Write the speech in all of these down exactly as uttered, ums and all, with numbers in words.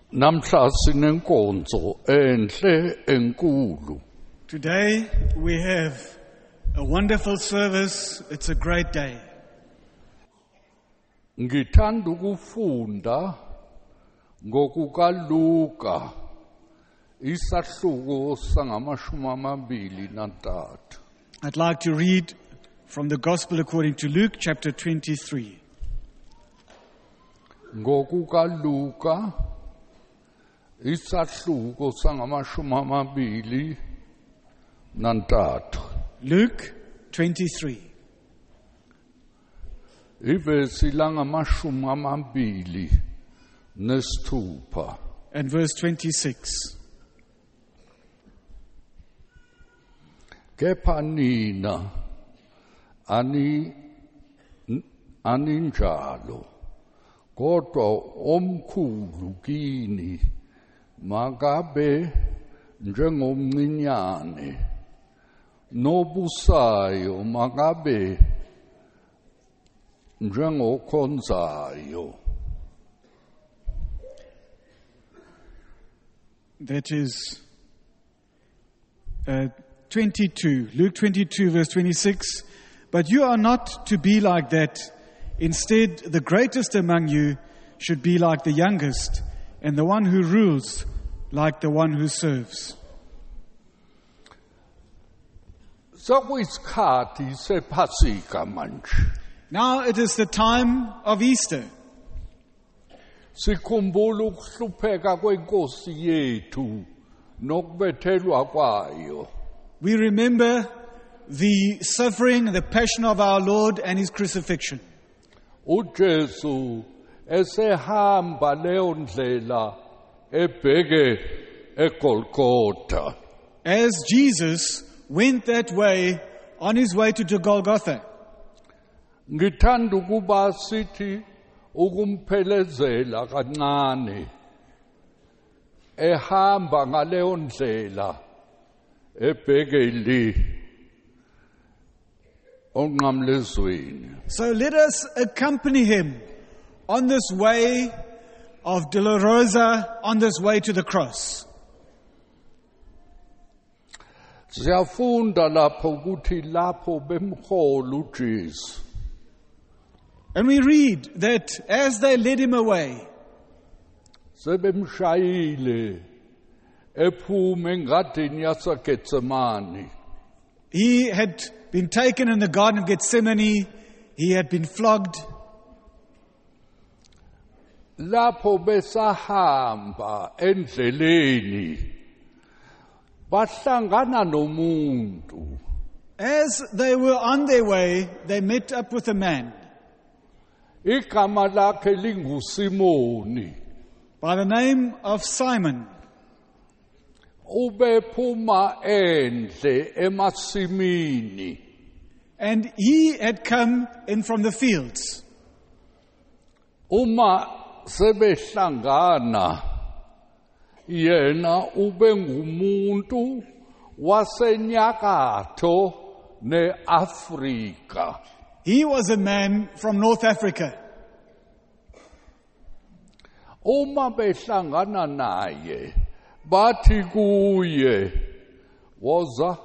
Namhla sinenkonzo enhle enkulu. Today we have a wonderful service. It's a great day. Ngithanda ukufunda ngokukaLuka isahluko sangamashumi amabili nantathu. I'd like to read from the Gospel according to Luke chapter twenty-three. ngokukaLuka isahluko sangamashumi amabili nantathu. Luke twenty-three. Ivesi langamashumi amabili nesithupha. And verse twenty-six. Kepha nina ani aninjalo kodwa omkhulu kini makabe njengomncinyane nobusayo makabe njengokhonzayo. That is uh, twenty-two. Luke twenty-two verse twenty-six. But you are not to be like that. Instead, the greatest among you should be like the youngest, and the one who rules like the one who serves. Sokuyisikhathi sePhasika manje. Now it is the time of Easter. Sikhumbula ukuhlupheka kwenkosi yethu nokubethelwa kwayo. We remember the suffering, the passion of our Lord and His crucifixion. uJesu esehamba leyo ndlela ebheke eGolgotha. As Jesus went that way on His way to Golgotha. Ngithanda ukuba sithi ukumphelezela kancane ehamba ngaleyo ndlela ebheke li onqamlezweni. So let us accompany Him on this way of Dolorosa, on this way to the cross. Siyafunda lapho ukuthi lapho bemhola uJesu. And we read that as they led Him away, sebemshayile ephume engadini yaseGetsemane. He had been taken in the Garden of Gethsemane. He had been flogged. Lapho besahamba endleleni bahlangana nomuntu. As they were on their way, they met up with a man Igama lakhe linguSimoni. by the name of Simon. Ubephuma endle emasimini. And he had come in from the fields. Uma sebehlangana yena ube ngumuntu wasenyakatho neAfrika. He was a man from North Africa. Uma behlangana naye bathi kuye woza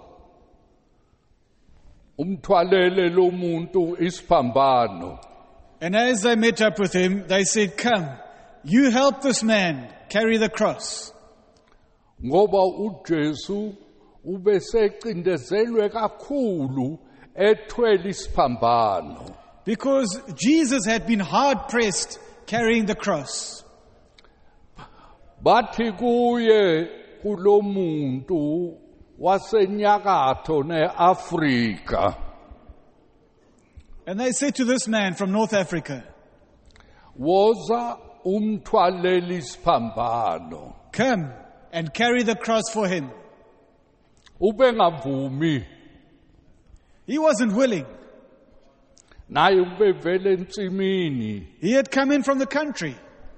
umthwalele lo muntu isiphambano. And as they met up with him, they said, "Come, you help this man carry the cross." Ngoba uJesu ubesecindezelwe kakhulu ethwele isiphambano. Because Jesus had been hard pressed carrying the cross. Bathi kuye kulo muntu wasenyakatho neAfrika. And they said to this man from North Africa, Woza umthwaleli isiphambano. "Come and carry the cross for him." Ubengavumi. He wasn't willing. Naye ubevele entsimini. He had come in from the country.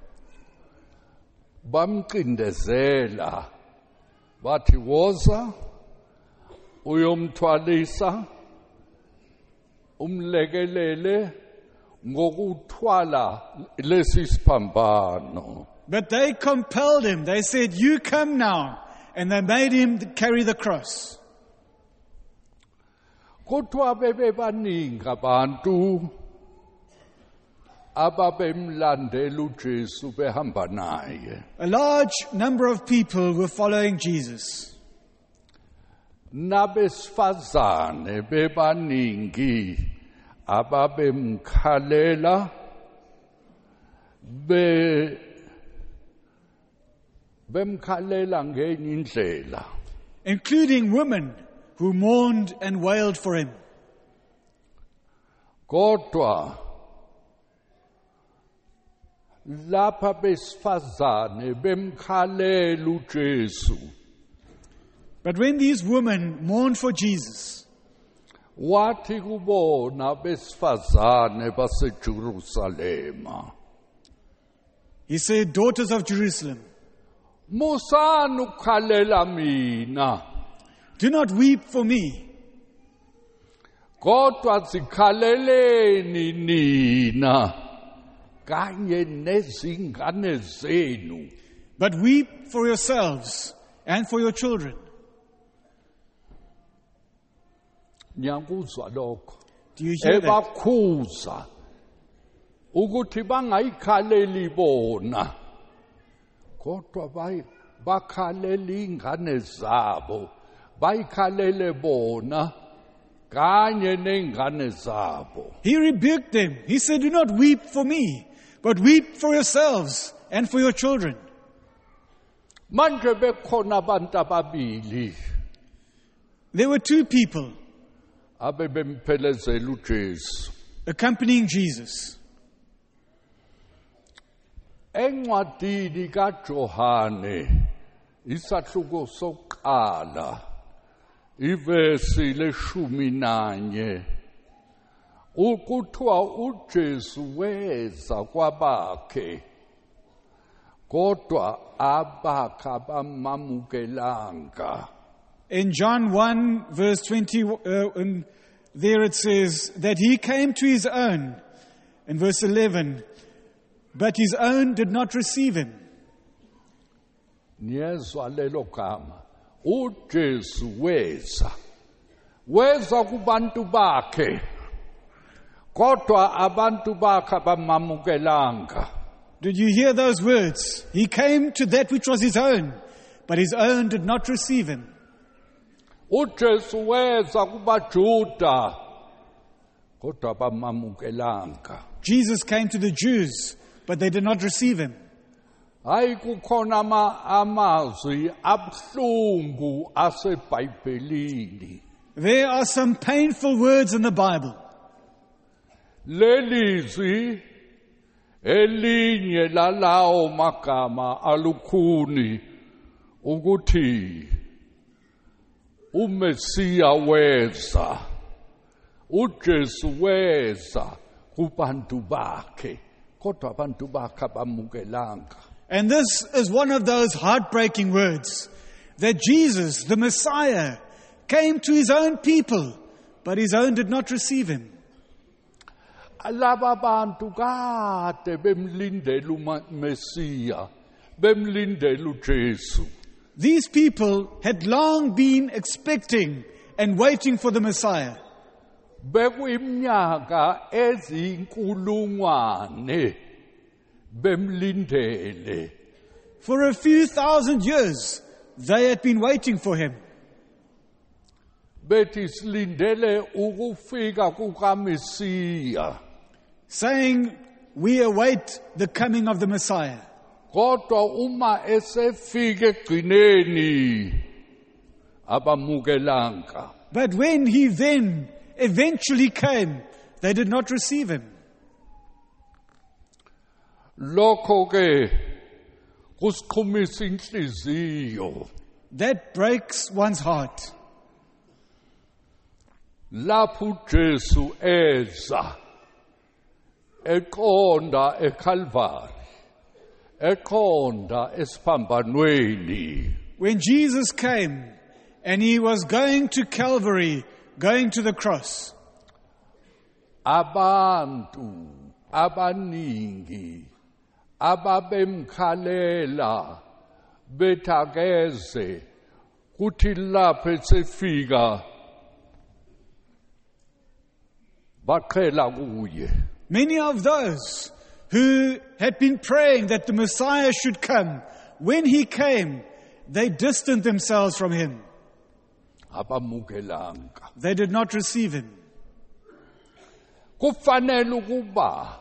Bamcindezela. Bathi woza uyomthwalisa umlekelele ngokuthwala lesi siphambano. But they compelled him. They said, "You come now." And they made him carry the cross. Kodwa bebebaningi abantu ababemlandela uJesu behamba naye. A large number of people were following Jesus. Nabesifazane bebaningi ababemkhalela be bemkhalela ngenye indlela, including women who mourned and wailed for him. kodwa lapha besifazane bemkhalela uJesu, But when these women mourned for Jesus, wathi kubona besifazane baseJerusalema, he said, "Daughters of Jerusalem, musani ukukhalela mina, do not weep for me, kodwa zikhaleleni nina kanye nezingane zenu." but weep for yourselves and for your children. Nyakuzwa lokho. Do you hear that? Ebakhuza ukuthi bangayikhaleli bona, kodwa bayi bakhalela ingane zabo, bayikhalele bona kanye nengane zabo. He rebuked them. He said, "Do not weep for me, but weep for yourselves and for your children." Manje bekhona abantu ababili There were two people abebemphelezela uJesu. accompanying Jesus. Encwadini kaJohane isahluko sokuqala ivesi leshumi nanye ukuthiwa uJesu weza kwabakhe kodwa abakhe abamamukelanga. In John one, verse twenty, uh, and there it says that he came to his own. In verse eleven, but his own did not receive him. Niyezwa lelo gama, uJesu weza weza kubantu bakhe kodwa abantu bakhe abamamukelanga. Did you hear those words? He came to that which was his own, but his own did not receive him. uJesu weza kubaJuda kodwa abamamukelanga. Jesus came to the Jews, but they did not receive him. Hayi kukhona ama amazwi abhlungu aseBhayibhelini. There are some painful words in the Bible. Lelizwi elinye lalawo magama alukhuni ukuthi uMesiya weza, uJesu weza kubantu bakhe kodwa abantu bakhe abamukelanga. And this is one of those heartbreaking words, that Jesus, the Messiah, came to his own people, but his own did not receive him. Laba bantu kade bemlindela uMesiya, bemlindela uJesu. These people had long been expecting and waiting for the Messiah. Bekuyiminyaka ezinkulungwane bemlindele. For a few thousand years, they had been waiting for him. Bethi silindele ukufika kukaMesiya. Saying, "We await the coming of the Messiah." Kodwa uma esefike egcineni abamukelanga. But when he then eventually came, they did not receive him. Lokho ke kusiqhumisa inhliziyo. That breaks one's heart. Lapho uJesu eza eqonda eCalvary, eqonda esiphambanweni. When Jesus came and he was going to Calvary, going to the cross, Abantu abaningi ababemkhalela bethakeze kuthi lapho esefika baqhela kuye. Many of those who had been praying that the Messiah should come, when he came, they distanced themselves from him. Abamukelanga. They did not receive him. Kufanele ukuba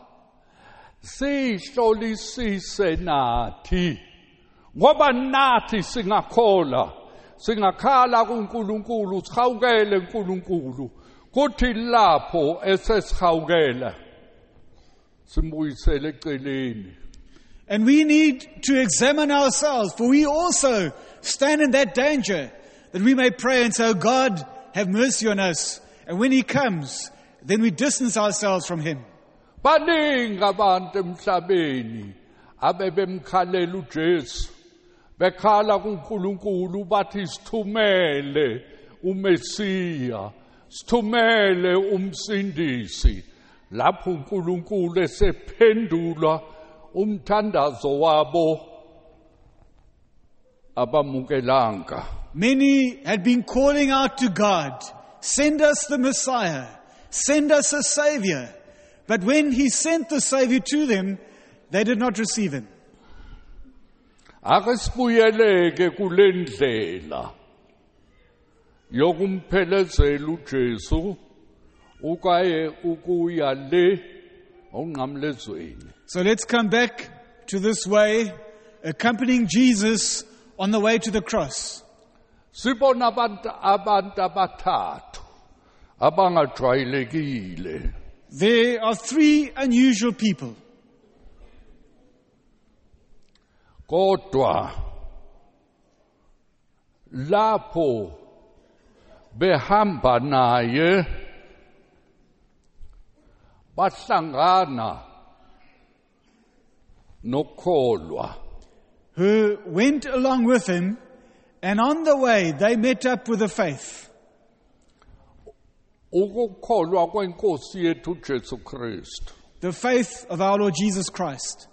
sihlolisise nathi ngoba nathi singakhola singakhala kuNkulunkulu sihawukele uNkulunkulu kuthi lapho esesihawukela simbuyisele eceleni. And we need to examine ourselves, for we also stand in that danger that we may pray and say, oh God, have mercy on us. And when he comes, then we distance ourselves from him. Baningi abantu emhlabeni abebemkhalela uJesu bekhala kuNkulunkulu bathi sithumele uMesiya, sithumele umsindisi. Lapho uNkulunkulu esephendula umthandazo wabo abamukelanga. Many had been calling out to God, send us the Messiah, send us a Savior. But when he sent the Savior to them, they did not receive him. Ake sibuyeleke kulendlela yokumphelezela uJesu ukaye ukuya le onqamlezweni. So let's come back to this way, accompanying Jesus on the way to the cross. Sibona abantu abantu abathathu abangajwayelekile. There are three unusual people. Kodwa lapho behamba naye bahlangana nokholwa. Who went along with him, and on the way they met up with the faith. Ukukholwa kwenkosi yethu Jesu Kristu. The faith of our Lord Jesus Christ.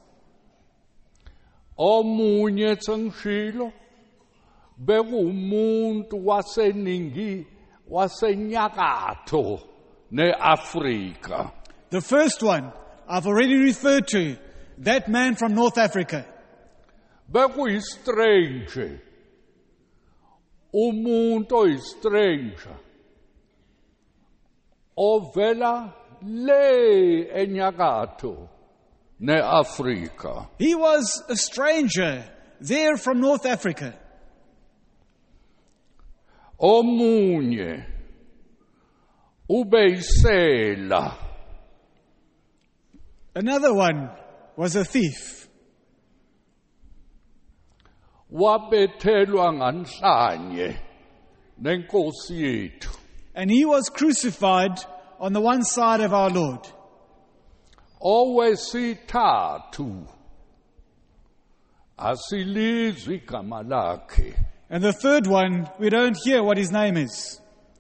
Omunye sengishilo bekumuntu waseningi wasenyakatho neAfrika. The first one I've already referred to, that man from North Africa. Bekuyistranger. Umuntu oyistranger. Ovela le enyakatho neAfrika. He was a stranger there from North Africa. Omunye ubeyisela. Another one was a thief. Wabethelwa nganhlanye nenkosi yethu. And he was crucified on the one side of our Lord. Owesithathu asilizwi igama lakhe. And the third one, we don't hear what his name is.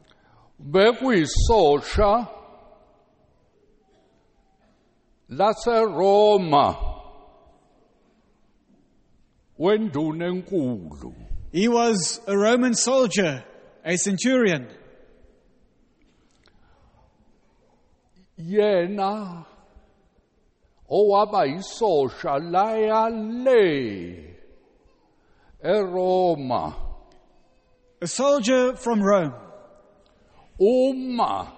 Bekuyisosha laseRoma wenduna enkulu. He was a Roman soldier, a centurion. Yena owaba yisosha laya le eRoma. A soldier from Rome. Uma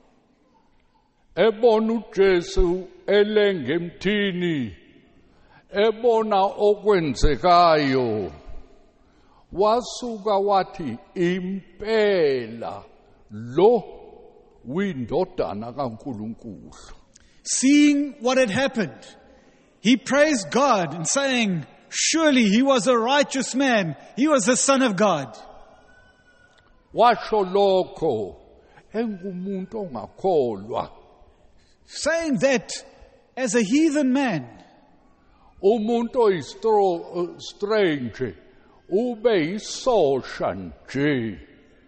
ebona uJesu elenge emthini ebona okwenzekayo wasuka wathi impela lo uyindodana kaNkulunkulu. Seeing what had happened, he praised God and saying, surely he was a righteous man. He was the Son of God. Washo lokho engumuntu ongakholwa. Saying that as a heathen man. Umuntu oyistro strange ube isosha nje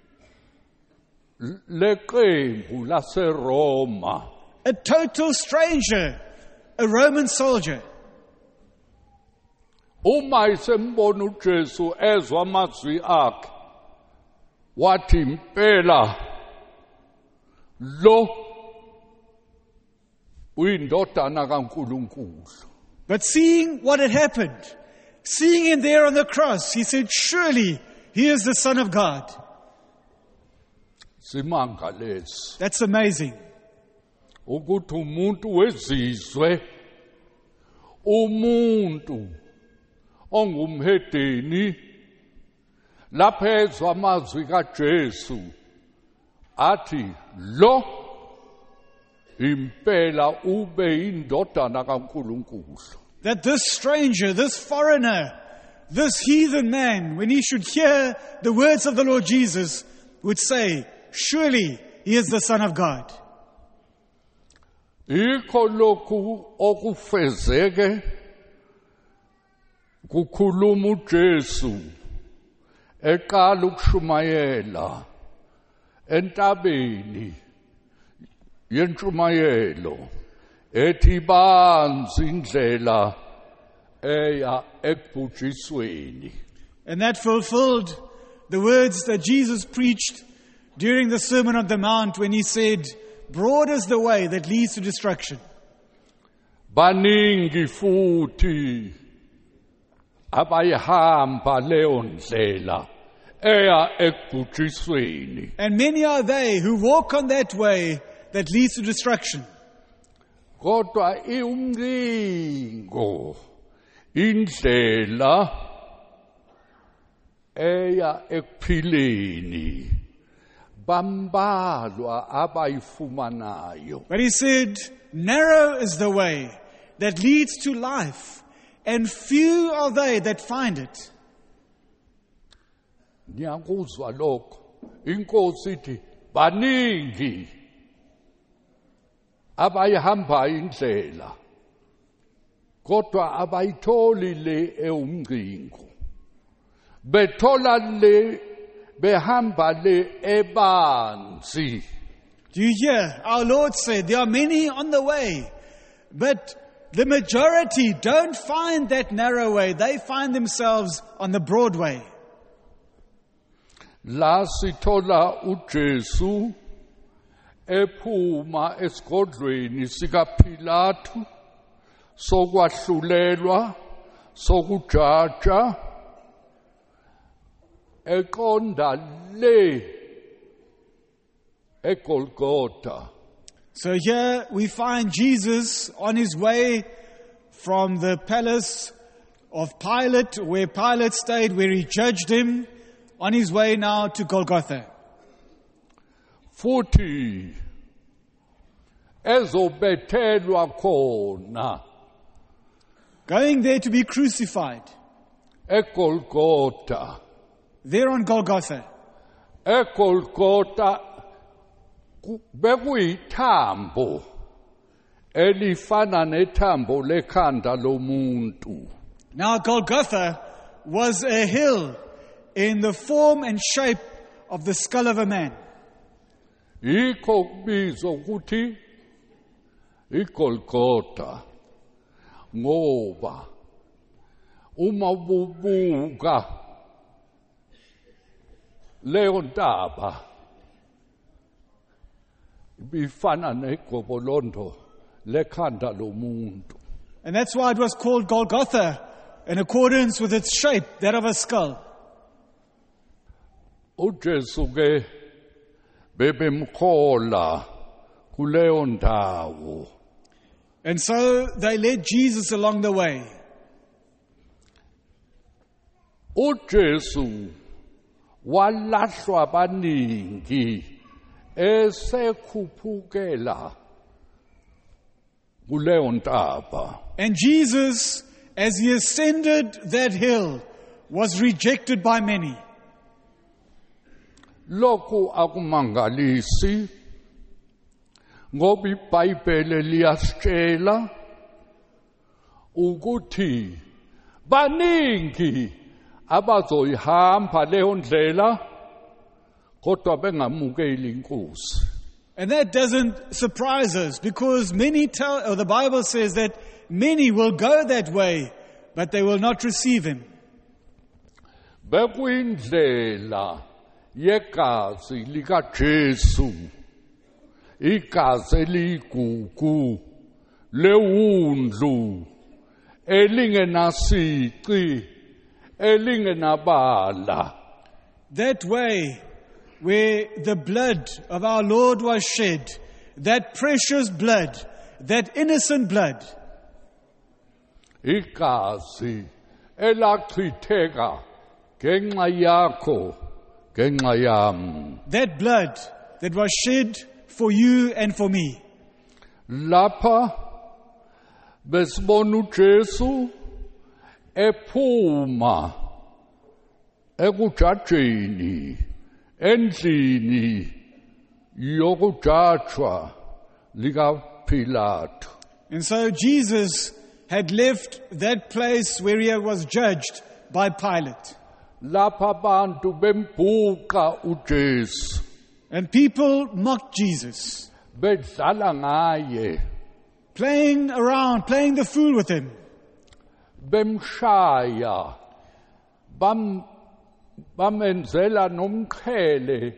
leqembu laseRoma. A total stranger, a Roman soldier. uma isembona uJesu ezwa amazwi akhe wathi impela lo uyindodana kaNkulunkulu. But seeing what had happened, seeing him there on the cross, he said, surely he is the Son of God. Simanga lesi That's amazing. ukuthi umuntu wezizwe, umuntu ongumhedeni lapho ezwa amazwi kaJesu athi lo impela ube indodana kaNkulunkulu. That this stranger, this foreigner, this heathen man, when he should hear the words of the Lord Jesus, would say, surely he is the Son of God. Ikho lokhu okufezeke kukhuluma uJesu eqala ukushumayela entabeni yentshumayelo ethi banzi indlela eya ekubhujisweni. And that fulfilled the words that Jesus preached during the Sermon on the Mount when he said, broad is the way that leads to destruction. Baningi futhi abayihamba leyo ndlela eya ekubhujisweni. And many are they who walk on that way that leads to destruction. Kodwa iumlingo indlela eya ekuphileni bambalwa abayifumanayo. But he said, narrow is the way that leads to life, and few are they that find it. Niyakuzwa lokho. Inkosi ithi baningi abayihamba indlela kodwa abayitholi le eumcingo. Bethola le behamba le ebanzi. Do you hear? Our Lord said, there are many on the way, but the majority don't find that narrow way. They find themselves on the broad way. La sithola uJesu ephuma esigodlweni sikaPhilathu sokwahlulelwa sokujaja eqonda le eGolgotha. So here we find Jesus on his way from the palace of Pilate, where Pilate stayed, where he judged him, on his way now to Golgotha. Futhi ezobethelwa khona Going there to be crucified, eGolgotha. there on Golgotha. eGolgotha ku- bekuyithambo elifana nethambo lekhanda lomuntu. Now Golgotha was a hill in the form and shape of the skull of a man. Yikho kubizwa ukuthi iGolgotha ngoba uma ububuka leyo ntaba bifana negobolondo lekhanda lomuntu. And that's why it was called Golgotha, in accordance with its shape, that of a skull. uJesu ke bebemkhola kuleyo ndawo. And so they led Jesus along the way. uJesu walahlwa baningi esekhuphukela kuleyo ntaba. And Jesus, as he ascended that hill, was rejected by many. Lokhu akumangalisi ngoba iBhayibheli liyasitshela ukuthi baningi abazoyihamba leyo ndlela kodwa bengamukeli inkosi. And that doesn't surprise us, because many tell, or the Bible says that many will go that way, but they will not receive him. Bekuyindlela yegazi likaJesu, igazi eligugu lewundlu elingenasici elingenabala. That way where the blood of our Lord was shed, that precious blood, that innocent blood, igazi elachitheka ngenxa yakho ngenxa yami. that blood that was shed for you and for me. Lapha besibona uJesu ephuma ekujajeni endlini yokujajwa likaPilato. And so Jesus had left that place where he was judged by Pilate. Lapha abantu bembuka uJesu And people mocked Jesus, bedlala ngaye, playing around, playing the fool with him. bemshaya, bam bamenzela nomqhele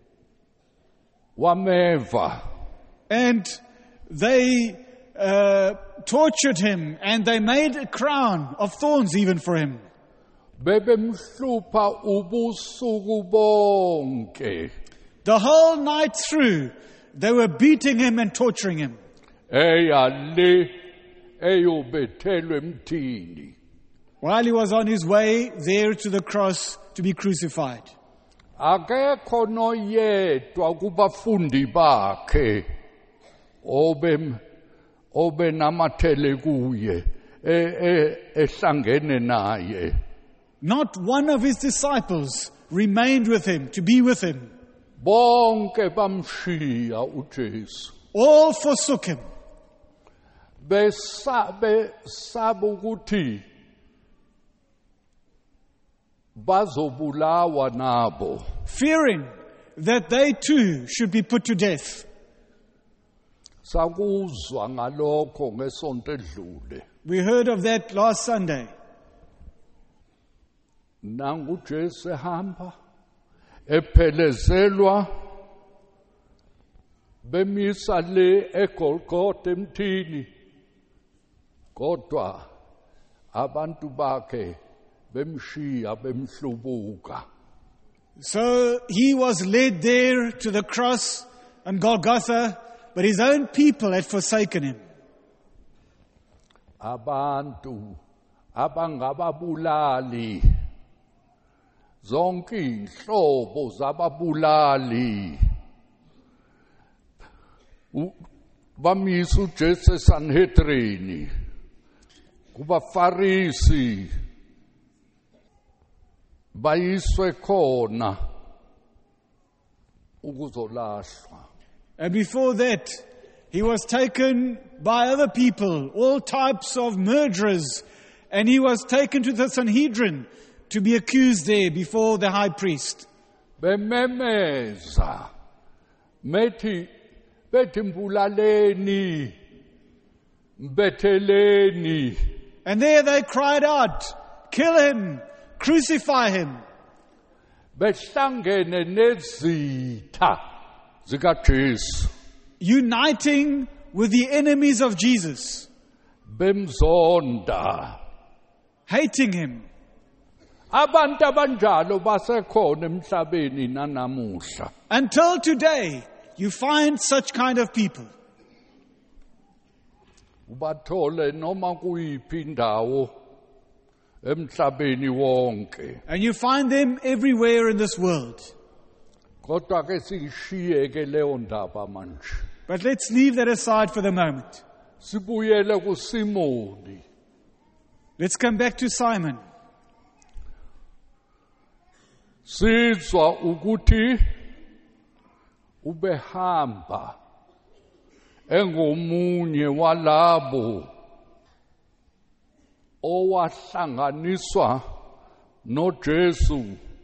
wameva. And they uh, tortured him, and they made a crown of thorns even for him. Bebemhlupha ubusuku bonke. The whole night through, they were beating him and torturing him. Eya le eyobethelwe emthini. While he was on his way there to the cross to be crucified. Akekho noyedwa kubafundi bakhe obe obenamathele kuye ehlangene naye. Not one of his disciples remained with him, to be with him. Bonke bamshiya uJesu. All forsook him. Besabe sabukuthi bazobulawa nabo. Fearing that they too should be put to death. Sakuzwa ngalokho ngesonto edlule. We heard of that last Sunday. Nangu Jesu ehamba ephelezelwa bemisa le eGolgotha emthini, kodwa abantu bakhe bemshiya bemhlubuka. So he was led there to the cross on Golgotha, but his own people had forsaken him. Abantu abangababulali, zonke inhlobo zababulali, bamisa uJesu eSanhedrini kubaFarisi, bayiswe khona ukuzolashwa. And before that, he was taken by other people, all types of murderers, and he was taken to the Sanhedrin to be accused there before the high priest. Bememeza methi bethi mbulaleni, mbetheleni. And there they cried out, "Kill him! Crucify him!" Behlangene nezitha zikaJesu, Uniting with the enemies of Jesus, bemzonda. hating him. Abantu abanjalo basekhona emhlabeni nanamuhla. Until today, you find such kind of people. Ubathole noma kuyiphi indawo emhlabeni wonke. And you find them everywhere in this world. Kodwa ke sishiyeke leyo ndaba manje. But let's leave that aside for the moment. Sibuyele kuSimoni. Let's come back to Simon. Sizwa ukuthi ubehamba engomunye walabo owahlanganiswa noJesu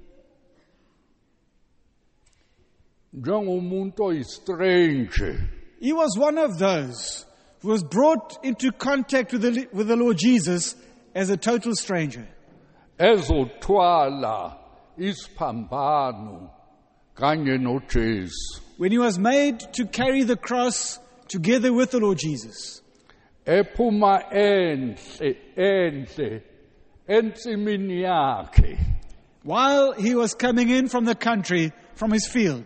njengomuntu oyistranger. He was one of those who was brought into contact with the, with the Lord Jesus as a total stranger. ezothwala isiphambano kanye noJesu. When he was made to carry the cross together with the Lord Jesus. Ephuma enhle enhle ensimini yakhe. While he was coming in from the country, from his field,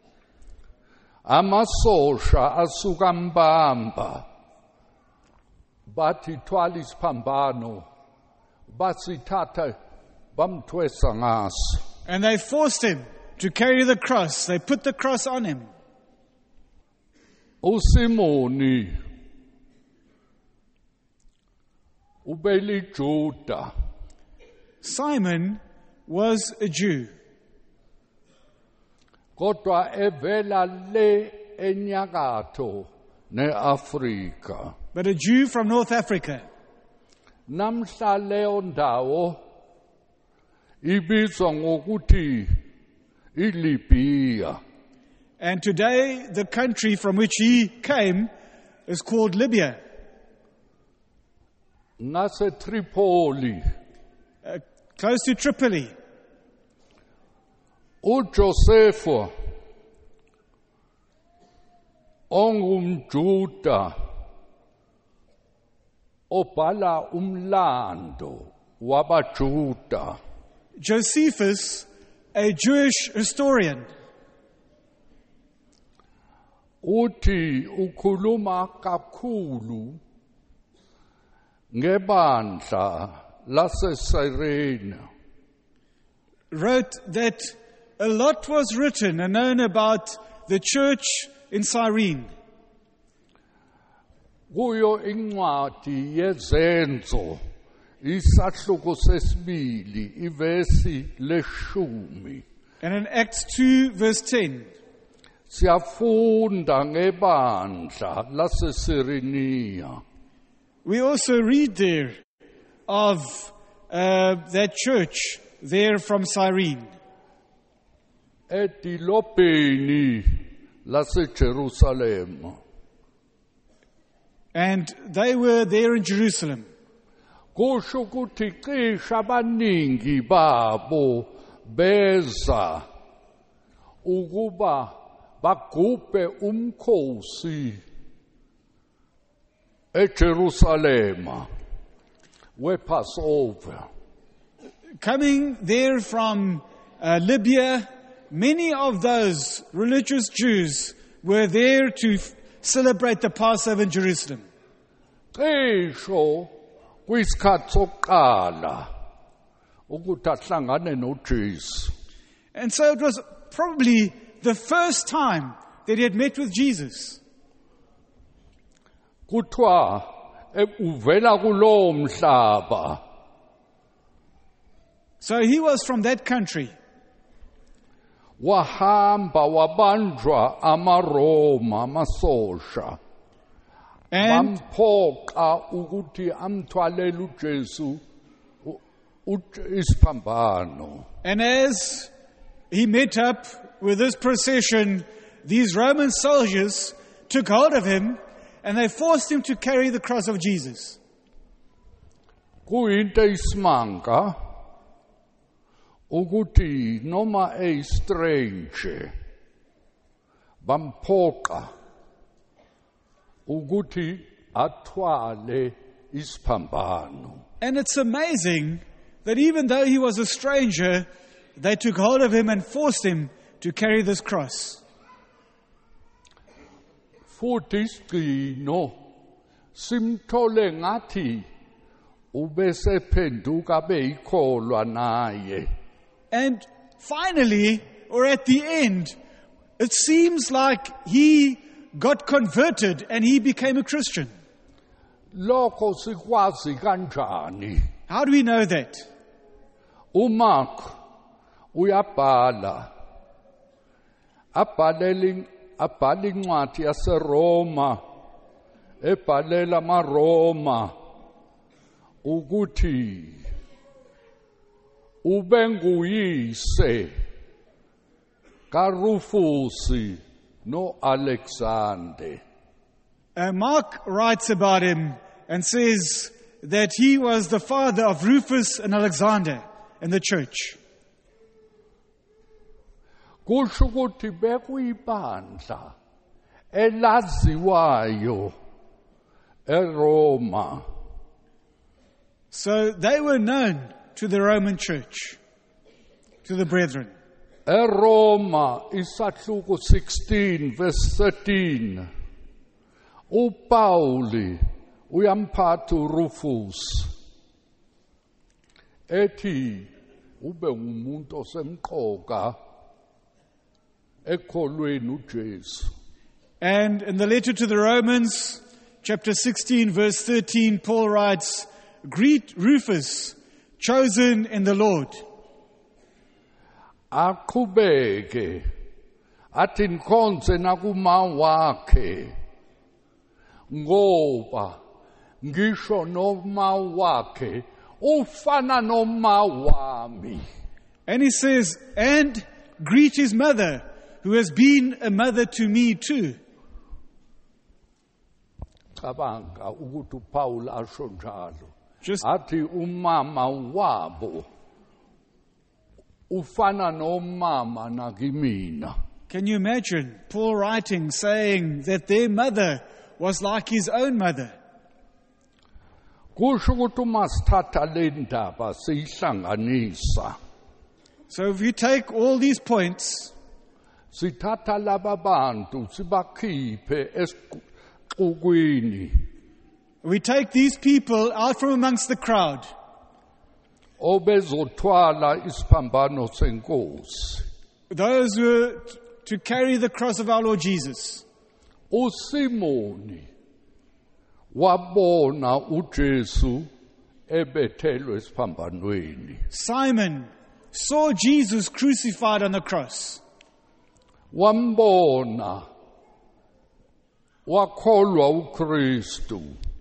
Amasosha asuka mbamba bathi thwala isiphambano basithatha bamthwesa ngaso. and they forced him to carry the cross. They put the cross on him. uSimoni ubeli Juda Simon was a Jew, kodwa evela le enyakatho neAfrika. but a Jew from North Africa. Namhla leyo ndawo ibizwa ngokuthi iLibya. And today, the country from which he came is called Libya, Ngase Tripoli uh, close to Tripoli. uJoseph ongumJuda obhala umlando wabaJuda Josephus, a Jewish historian, uthi ukhuluma kakhulu ngebandla laseSirene. wrote that a lot was written and known about the church in Cyrene. Kuyo incwadi yezenzo isahluko sesibili ivesi leshumi And in Acts two, verse ten, siyafunda ngebandla laseSirenia. we also read there of uh, that church there from Cyrene. Edilobheni laseJerusalem And they were there in Jerusalem. kusho ukuthi cishe abaningi babo beza ukuba bagubhe umkhosi eJerusalem wePassover. Coming there from uh, Libya, many of those religious Jews were there to f- celebrate the Passover in Jerusalem. Cisho kwisikhathi sokuqala ukuthi ahlangane noJesu. And so it was probably the first time that he had met with Jesus. Kuthiwa eh, uvela kulowo mhlaba So he was from that country. wahamba wabanjwa amaRoma amasosha And bamphoqa ukuthi amthwalele uJesu u- u- isiphambano. And as he met up with this procession, these Roman soldiers took hold of him and they forced him to carry the cross of Jesus. Kuyinto eyisimanga ukuthi noma eyistrange bamphoqa ukuthi athwale isiphambano. And it's amazing that even though he was a stranger, they took hold of him and forced him to carry this cross. Futhi isigcino simthole ngathi ubesephenduka beyikholwa naye. And finally, or at the end, it seems like he got converted and he became a Christian. Lokho sikwazi kanjani? How do we know that? uMark uyabhala abhalela abhala incwadi yaseRoma ebhalela amaRoma ukuthi ubenguyise kaRufus no Alexander. Uh, Mark writes about him and says that he was the father of Rufus and Alexander in the church. Kusho ukuthi bekuyibandla elaziwayo eRoma. So they were known to the Roman church, to the brethren. eRoma isahluko sixteen verse thirteen. uPauli uyamphatha uRufus ethi ube ngumuntu osemqoka ekholweni uJesu. And in the letter to the Romans, chapter sixteen, verse thirteen, Paul writes, "Greet Rufus, chosen in the Lord." Aqhubeke athi nkonze nakuma wakhe ngoba ngisho noma wakhe ufana noma wami. And he says, "And greet his mother, who has been a mother to me too." Cabanga ukuthi uPaul asho njalo. Just Athi umama wabo ufana nomama nakimina. can you imagine Paul writing, saying that their mother was like his own mother? Kusho ukuthi uma sithatha le ndaba siyihlanganisa, So if you take all these points, sithatha laba bantu sibakhiphe esixukwini we take these people out from amongst the crowd obezothwala isiphambano senkosi. those who were t- to carry the cross of our Lord Jesus. uSimoni wabona uJesu ebethelwe esiphambanweni. Simon saw Jesus crucified on the cross. Wambona wakholwa uKristu.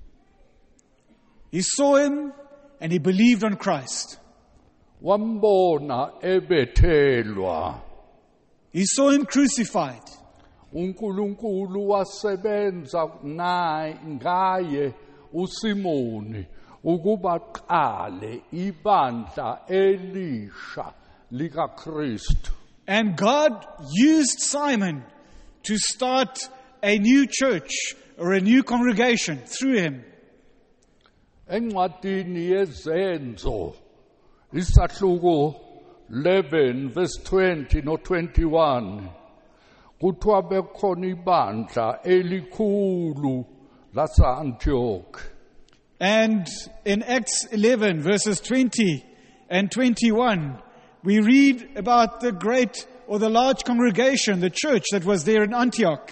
He saw him and he believed on Christ. Wambona ebethelwa. He saw him crucified. uNkulunkulu wasebenza naye ngaye uSimoni ukuba qale ibandla elisha likaKristu. And God used Simon to start a new church or a new congregation through him. Encwadini yezenzo isahluko eleven verse twenty no twenty-one kuthiwa bekhona ibandla elikhulu lase-Antioch. And in Acts eleven, verses twenty and twenty-one, we read about the great or the large congregation, the church that was there in Antioch.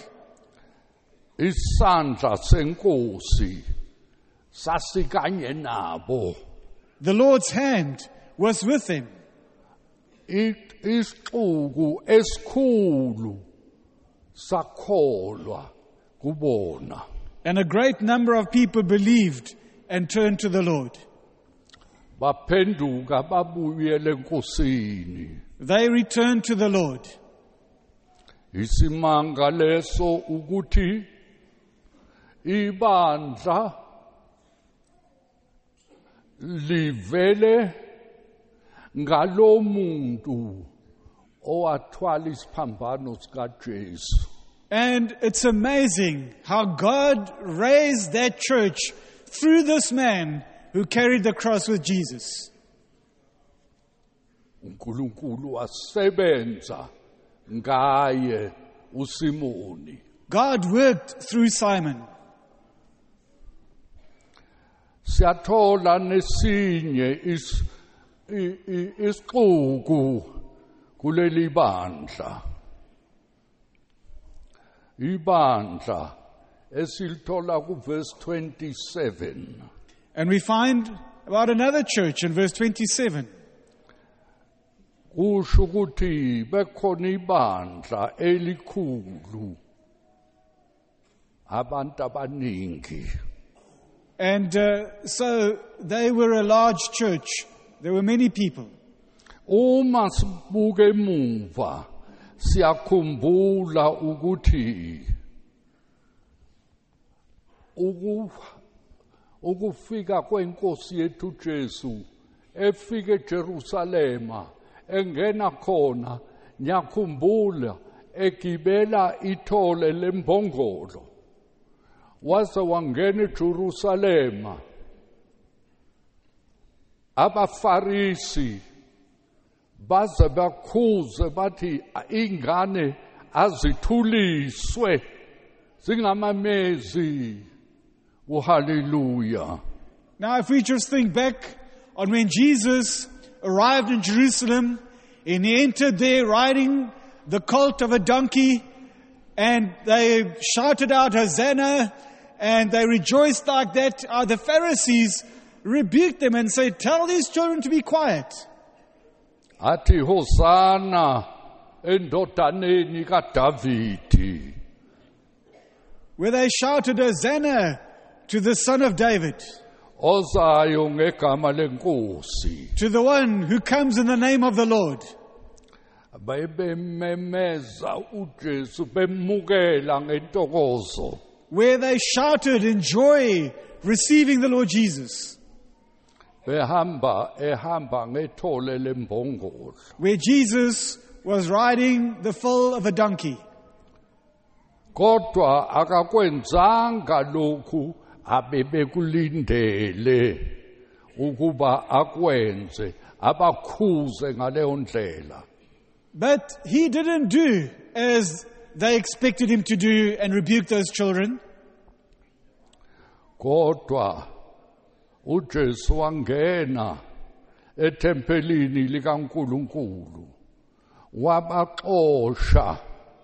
Isandla senkosi sasikanye nabo. The Lord's hand was with them. It isixuku esikhulu sakholwa kubona. And a great number of people believed and turned to the Lord. Baphenduka babuyele enkosini. They returned to the Lord. Isimanga leso ukuthi ibandla livele ngalomuntu owathwala isiphambano sikaJesu. And it's amazing how God raised that church through this man who carried the cross with Jesus. uNkulunkulu wasebenza ngaye uSimoni. God worked through Simon. Siyathola nesinye is i- i- isixuku kuleli bandla. Ibandla esilithola kuverse twenty-seven. And we find about another church in verse twenty-seven. Kusho ukuthi bekhona ibandla elikhulu abantu abaningi. And uh, so they were a large church. There were many people. Uma sibuke emuva siyakhumbula ukuthi uku ukufika kwenkosi yethu Jesu efike eJerusalema engena khona nyakhumbula egibela ithole lembongolo waze wangena eJerusalema abafarisi baze bakhuze bathi ingane azithuliswe zingamamezi. Oh, hallelujah. Now, if we just think back on when Jesus arrived in Jerusalem and he entered there riding the colt of a donkey, and they shouted out, Hosanna, and they rejoiced like that, uh, the Pharisees rebuked them and said, tell these children to be quiet. Athi Hosanna endodaneni kaDavidi. Where they shouted, Hosanna to the Son of David, Ozayo ngegama lenkosi. to the one who comes in the name of the Lord. Bayebememeza uJesu bemukela ngentokozo. Where they shouted in joy, receiving the Lord Jesus. Behamba ehamba ngethole lembongolo. Where Jesus was riding the foal of a donkey. Kodwa akakwenzanga lokhu abebekulindele ukuba akwenze abakhuze ngaleyo ndlela. But he didn't do as they expected him to do and rebuke those children. Kodwa uJesu wangena ethempelini likaNkulunkulu wabaxosha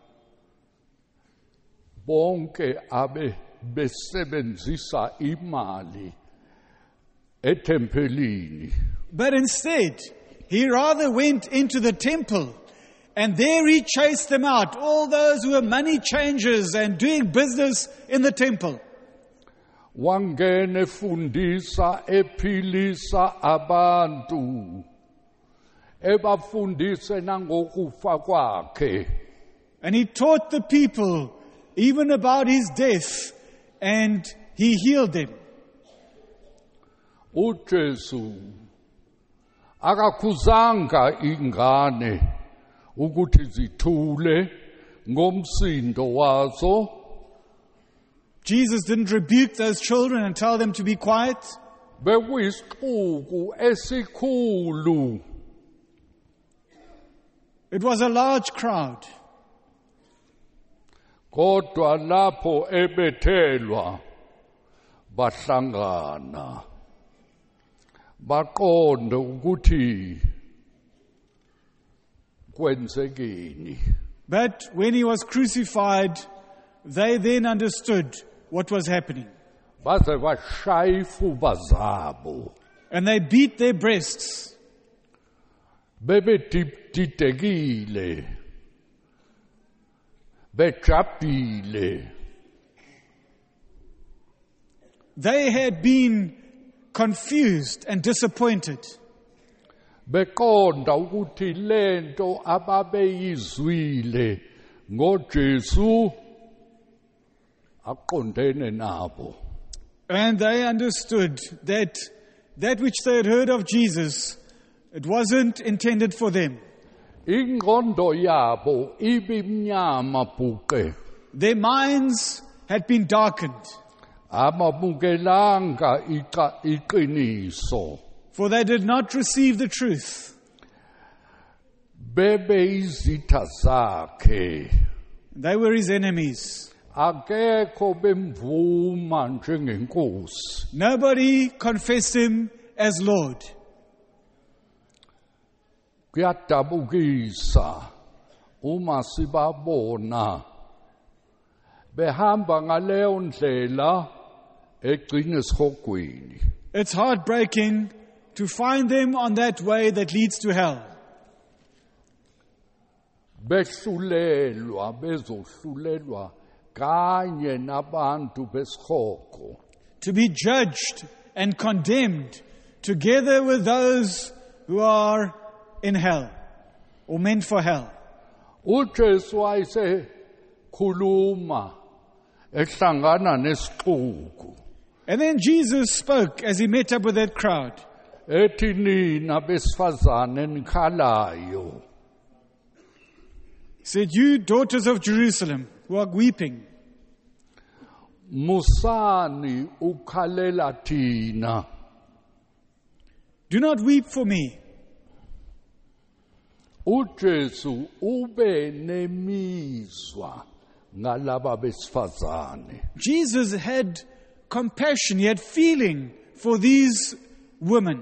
bonke abe besebenzisa imali ethempelini. But instead, he rather went into the temple, and there he chased them out, all those who were money changers and doing business in the temple. Wangena efundisa ephilisa abantu ebafundise nangokufa kwakhe. And he taught the people even about his death, and he healed them. uJesu akakhuzanga ingane ukuthi zithule ngomsindo wazo. Jesus didn't rebuke those children and tell them to be quiet. Bekuyisixuku esikhulu. It was a large crowd. Kodwa lapho ebethelwa bahlangana baqonde ukuthi kwenzekeni. But when he was crucified, they then understood what was happening. Baze bashaya ifuba zabo. And they beat their breasts. Bebedidekile. Bejabhile. They had been confused and disappointed. Beqonda ukuthi lento ababeyizwile ngoJesu aqondene nabo. And they understood that that which they had heard of Jesus, it wasn't intended for them. Ingqondo yabo ibimnyama bhuqe. Their minds had been darkened, Ababukelanga iqiniso. for they did not receive the truth. Bebeyizitha zakhe. They were his enemies. Akekho bemvuma njengenkosi. Nobody confessed him as Lord. Kuyadabukisa uma sibabona behamba ngaleyo ndlela egcina esihogweni. It's heartbreaking to find them on that way that leads to hell. Behlulelwa bezohlulelwa kanye nabantu besihogo. To be judged and condemned together with those who are in hell or meant for hell. uJesu wayese khuluma ehlangana nesixuku And then Jesus spoke as he met up with that crowd. ethi nina besifazane nikhalayo He said, you daughters of Jerusalem who are weeping, musani ukhalela thina. do not weep for me. uJesu ube nemizwa ngalaba besifazane. Jesus had compassion, he had feeling for these women.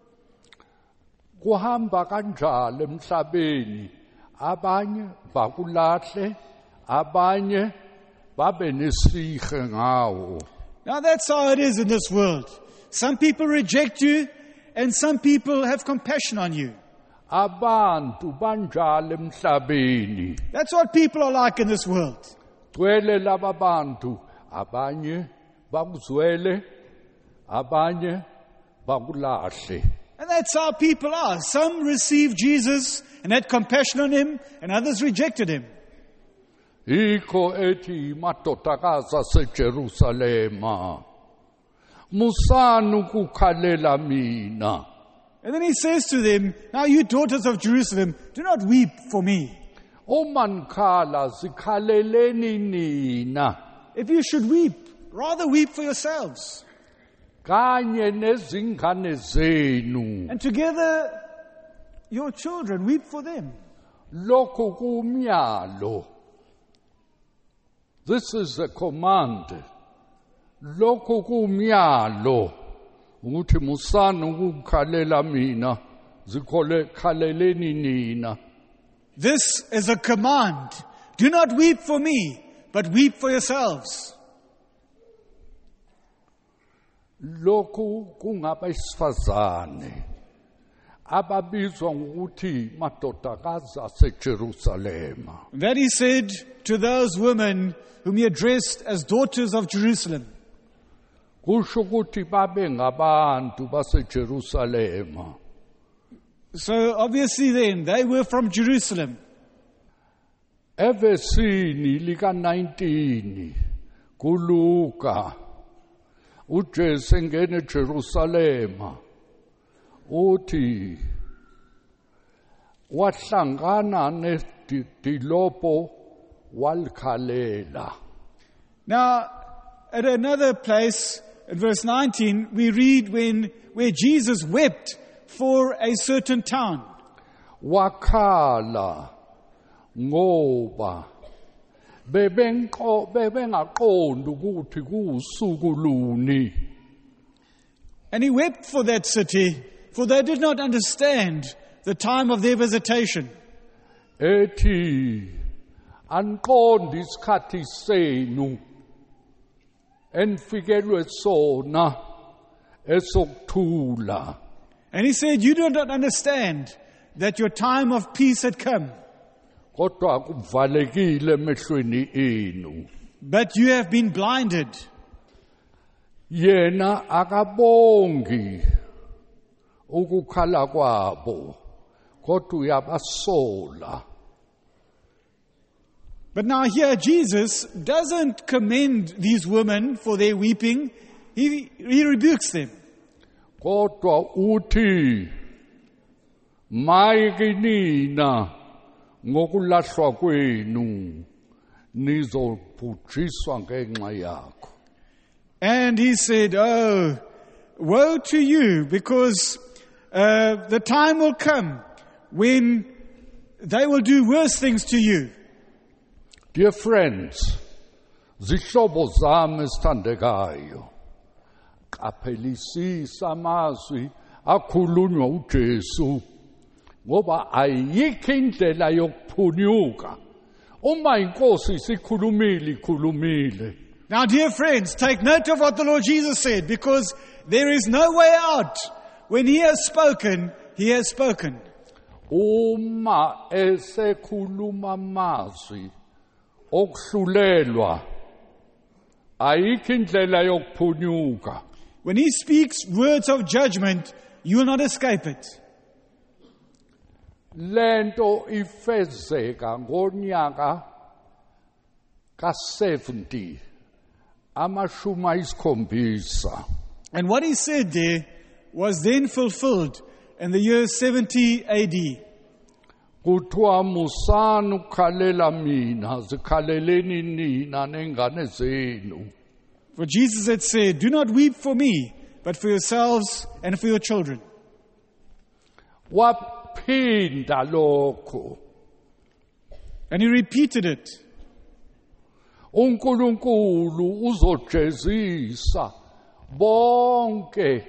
Kuhamba kanjalo emhlabeni, abanye bakulahle, abanye babe nesihe ngawo. Now that's how it is in this world. Some people reject you and some people have compassion on you. Abantu banjalo emhlabeni. That's what people are like in this world. Gwele laba bantu, abanye bakuzwele, abanye bakulahle. And that's how people are. Some received Jesus and had compassion on him, and others rejected him. Iko ethi madodakazi aseJerusalema, musani ukukhalela mina. And then he says to them, now you daughters of Jerusalem, do not weep for me. Uma nikhala zikhaleleni nina, If you should weep, rather weep for yourselves. kanye nezingane zenu. And together, your children, weep for them. Lokhu kumyalo. This is a command. Lokhu kumyalo. Ukuthi musani ukukhalela mina, zikhole khaleleni nina. This is a command. Do not weep for me, but weep for yourselves. Lokhu kungabesifazane ababizwa ngokuthi madodakazi aseJerusalema. That he said to those women whom he addressed as daughters of Jerusalem. Kusho ukuthi babe ngabantu baseJerusalema. So obviously then, they were from Jerusalem. Evesini lika nineteen kuLuka uJesu engene eJerusalema uthi wahlangana nedilopo walikhalela. Now, at another place, at verse nineteen, we read when where Jesus wept for a certain town. Wakhala ngoba bebenqo bebengaqondi ukuthi kuusuku luni. And he wept for that city, for they did not understand the time of their visitation. Ethi anqondi isikhathi senu enfikelwe sona esokuthula. And he said, you do not understand that your time of peace had come, Kodwa kuvalekile emehlweni enu. but you have been blinded. Yena akabongi ukukhala kwabo, kodwa uyabasola. But now here Jesus doesn't commend these women for their weeping. He, he rebukes them. Kodwa uthi mayike nina ngokulahlwa kwenu nizobhujiswa ngenxa yakho. And he said, oh, woe to you, because uh, the time will come when they will do worse things to you. Dear friends, zihlobo zami esithandekayo, qaphelisisa amazwi akhulunywa uJesu, ngoba ayikho indlela yokuphunyuka. Uma inkosi isikhulumile ikhulumile. Now, dear friends, take note of what the Lord Jesus said, because there is no way out. When he has spoken, he has spoken. Uma esekhuluma amazwi okuhlulelwa, ayikho indlela yokuphunyuka. When he speaks words of judgment, you will not escape it. Lento ifezeka ngonyaka ka seventy amashumi ayisikhombisa And what he said there was then fulfilled in the year seventy A D. kuthiwa musani ukukhalela mina zikhaleleni nina nengane zenu. For Jesus had said, do not weep for me, but for yourselves and for your children. Waphinda lokho. And he repeated it. uNkulunkulu uzojezisa bonke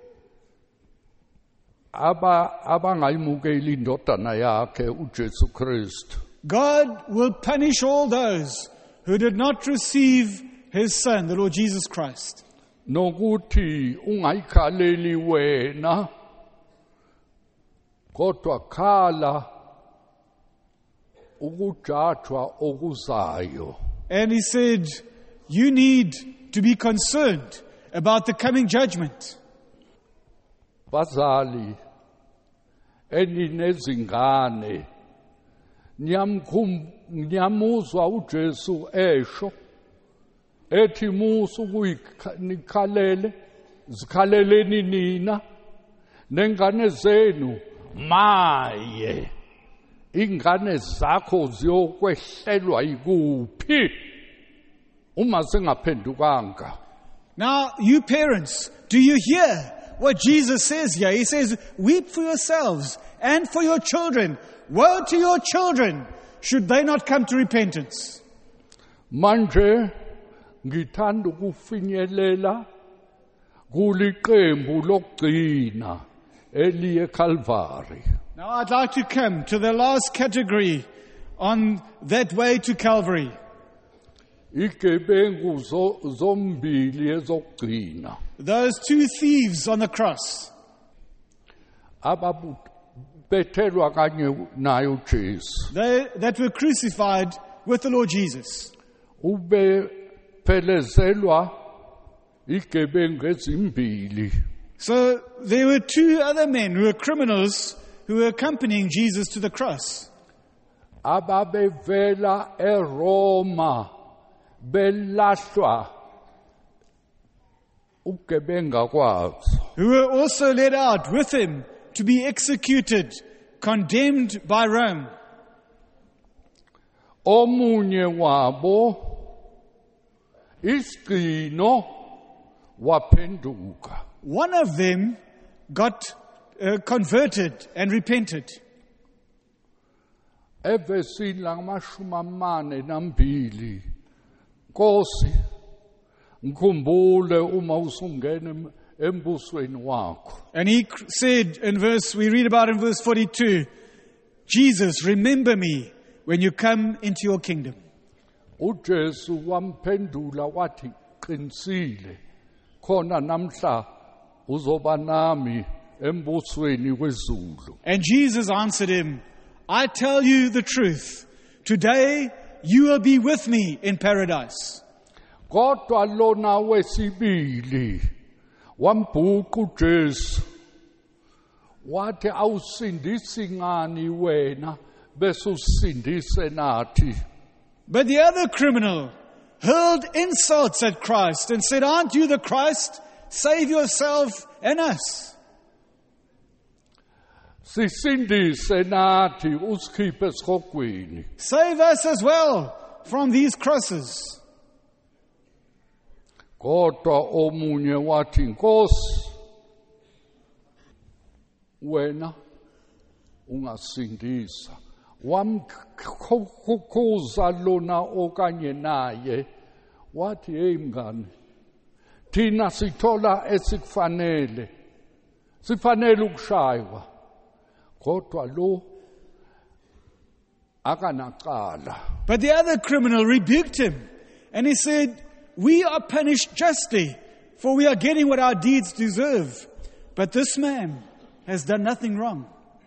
aba abangayimukeli indodana yakhe uJesu Kristu. God will punish all those who did not receive his Son, the Lord Jesus Christ. Nokuthi ungayikhaleli wena kodwa khala ukujajwa okuzayo. And he said, you need to be concerned about the coming judgment. Bazali eninezingane niyamkhum niyamuzwa uJesu esho ethi musu kuyinikhalele zikhaleleni nina nengane zenu maye ingane zakho ziyokwehlelwa ikuphi uma singaphendukanga. Now, you parents, do you hear what Jesus says here? He says, weep for yourselves and for your children. Woe to your children, should they not come to repentance. Manje ngithanda ukufinyelela kuliqembu lokugcina eliye eCalvary. Now, I'd like to come to the last category on that way to Calvary. Igebengu zombili ezokugcina. Those two thieves on the cross. Ababethelwa kanye naye uJesu. They that were crucified with the Lord Jesus. Ube phelezelwa igebengu ezimbili. So there were two other men who were criminals who were accompanying Jesus to the cross. Ababevela eRoma belahlwa ugebenga kwazo. Who were also led out with him to be executed, condemned by Rome. Omunye wabo isigcino waphenduka. One of them got uh, converted and repented. Evesini lamashumi amane nambili Nkosi ngikhumbule uma usungena embusweni wakho. And he said in verse, we read about in verse forty-two, Jesus, remember me when you come into your kingdom. uJesu wamphendula wathi qinisile khona namhla uzoba nami embusweni wezulu. And Jesus answered him, I tell you the truth, today you will be with me in paradise. Kodwa lona wesibili wambhuqa uJesu wathi awusindisi ngani wena bese usindise nathi. But the other criminal hurled insults at Christ and said, aren't you the Christ? Save yourself and us. Sisindise nathi usikhiphe esikhogweni. Save us as well from these crosses. Kodwa omunye wathi Nkosi wena ungasindisa. Wamkhukhuza lona okanye naye wathi hey mngane thina sithola esikufanele sifanele ukushaywa kodwa lo akanaqala. But the other criminal rebuked him and he said, we are punished justly, for we are getting what our deeds deserve. But this man has done nothing wrong.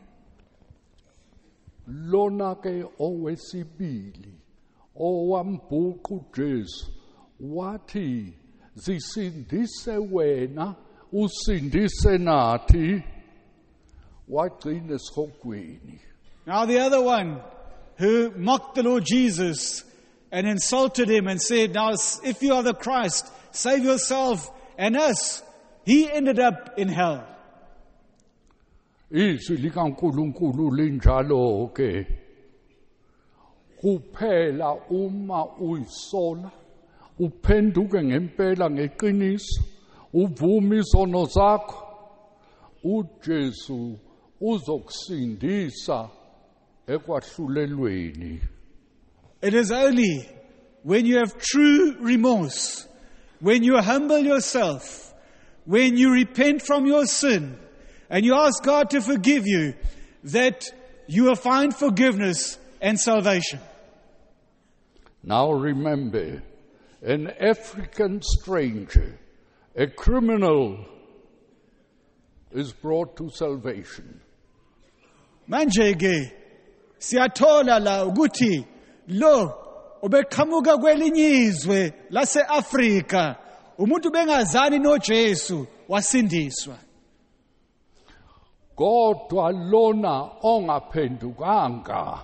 Lona ke owesibili owambhuqa uJesu wathi zisindise wena usindise nathi wagcina esihogweni. Now the other one who mocked the Lord Jesus and insulted him and said, now if you are the Christ, save yourself and us. He ended up in hell. Izwi likaNkulunkulu linjalo ke. Kuphela uma uyisola, uphenduke ngempela ngeqiniso, uvuma izono zakho, uJesu uzokusindisa ekwahlulelweni. It is only when you have true remorse, when you humble yourself, when you repent from your sin, and you ask God to forgive you, that you will find forgiveness and salvation. Now remember, an African stranger, a criminal, is brought to salvation. Manje ke siyathola la ukuthi lo obeqhamuka kwelinye izwe lase-Afrika, umuntu bengazani noJesu wasindiswa. Kodwa lona ongaphendukanga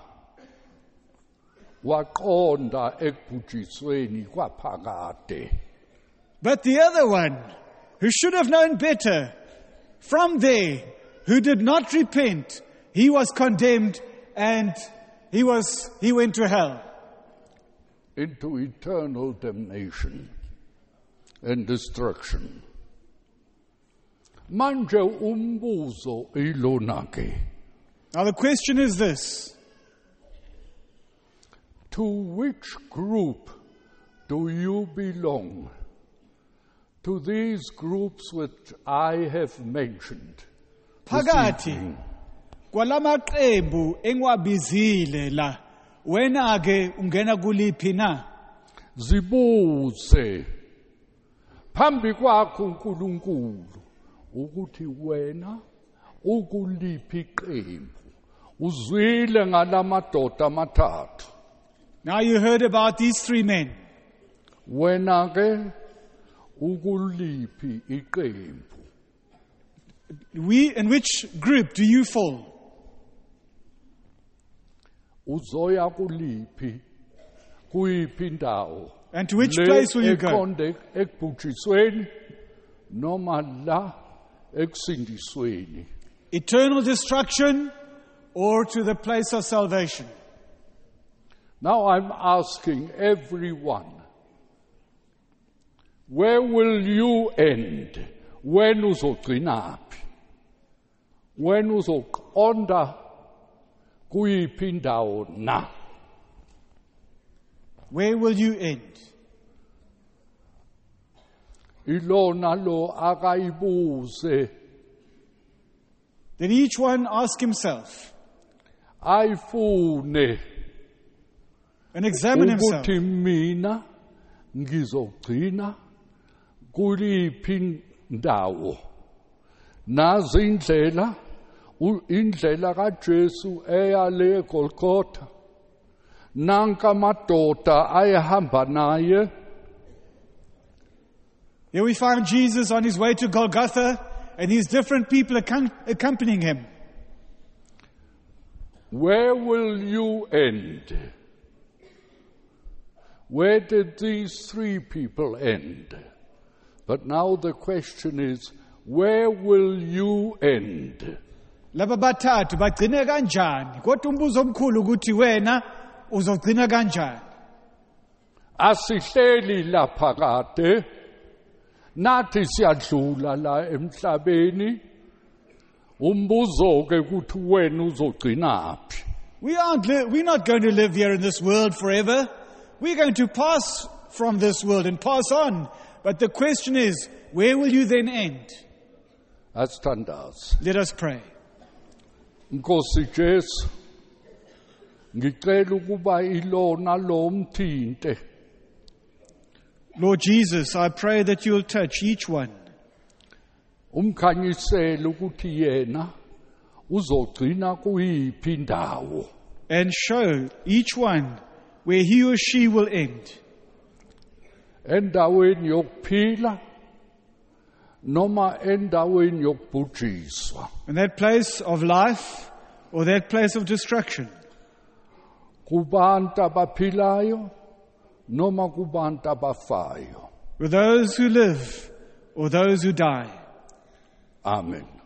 waqonda ekubhujisweni kwaphakade. But the other one, who should have known better, from there, who did not repent, he was condemned and he was he went to hell. Into eternal damnation and destruction. Manje umbuzo ilona ke. Now the question is this. To which group do you belong? To these groups which I have mentioned. Phakathi kwalamaqembu engwabizile la, wena ke ungena kuliphi na? Zibuze phambi kwakho uNkulunkulu ukuthi wena ukuliphi iqembu, uzwile ngalamadoda amathathu. Now you heard about these three men. Wena ke ukuliphi iqembu? We, in which group do you fall? Uzoya kuliphi? Kuyiphi indawo? And to which place will you go? Eqonde ekubhujisweni noma la ekusindisweni? Eternal destruction or to the place of salvation? Now I'm asking everyone, where will you end? When uzogcinaphi? When uzoqonda kuyiphi indawo na? Where will you end? Ilona lo akayibuze. Then each one ask himself ayifune and examine himself. Ukuthi mina ngizogcina kuliphi indawo? Nazi indlela, indlela kaJesu eya le eGolgotha. Nanka madoda ayehamba naye. Here we find Jesus on his way to Golgotha and these different people accompanying him. Where will you end? Where did these three people end? But now the question is, where will you end? Laba bathathu bagcine kanjani? Kodwa umbuzo omkhulu ukuthi wena uzogcina kanjani? Asihleli lapha kade, nathi siyadlula la emhlabeni. Umbuzo ke ukuthi wena uzogcinaphi? We aren't li- we're not going to live here in this world forever. We're going to pass from this world and pass on. But the question is, where will you then end? Asithandaze. Let us pray. Nkosi Jesu, ngicela ukuba ilona lo mthinte. Lord Jesus, I pray that you will touch each one. Umkhanyisele ukuthi yena uzogcina kuyiphi indawo. And show each one where he or she will end. Endaweni yokuphila noma endaweni yokubhujiswa. In that place of life or that place of destruction. Kubantu abaphilayo noma kubantu abafayo. with those who live or those who die. Amen.